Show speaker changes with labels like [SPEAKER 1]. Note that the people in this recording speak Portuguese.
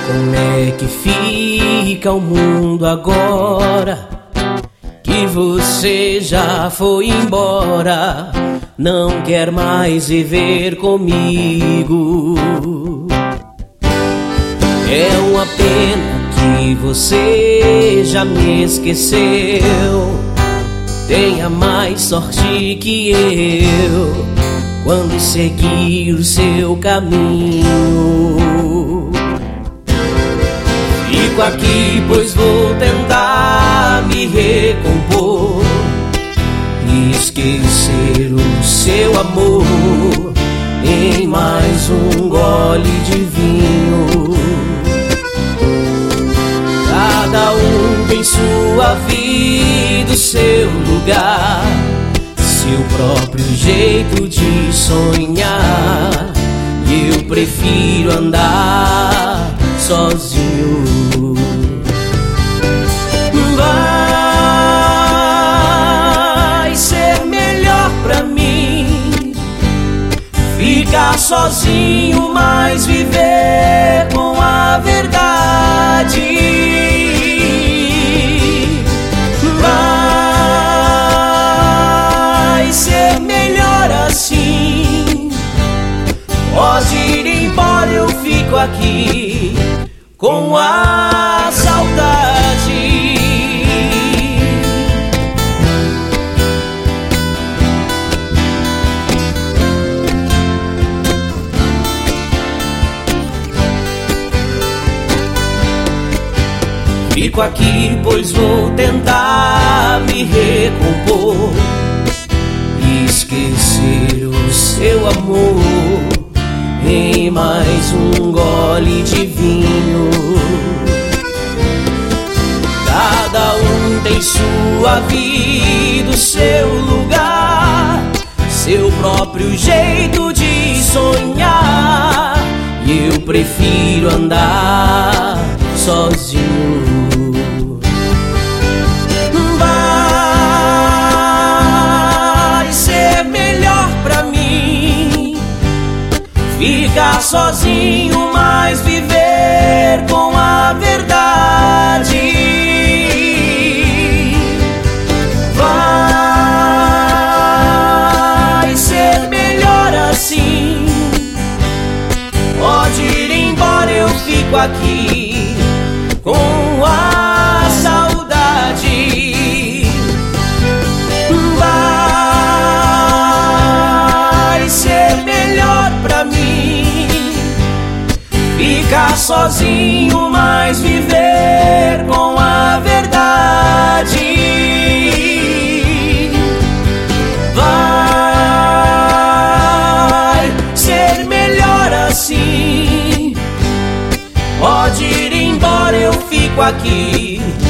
[SPEAKER 1] Como é que fica o mundo agora que você já foi embora? Não quer mais viver comigo. É uma pena que você já me esqueceu. Tenha mais sorte que eu quando seguir o seu caminho. Fico aqui, pois vou tentar me recompor e esquecer o seu amor em mais um gole de vinho. Cada um tem sua vida, o seu lugar, seu próprio jeito de sonhar. E eu prefiro andar sozinho. Vai ser melhor pra mim ficar sozinho, mas viver com a verdade. Vai ser melhor assim. Pode ir embora, eu fico aqui com a saudade. Fico aqui, pois vou tentar me recompor e esquecer o seu amor em mais um gole de vinho. Cada um tem sua vida, o seu lugar, seu próprio jeito de sonhar. E eu prefiro andar sozinho. Vai ser melhor pra mim ficar sozinho, mas viver com a verdade. Vai ser melhor assim. Pode ir embora, eu fico aqui com a saudade. Vai ser melhor pra mim ficar sozinho, mas viver com a verdade. Vai ser melhor assim. Pode ir embora, eu fico aqui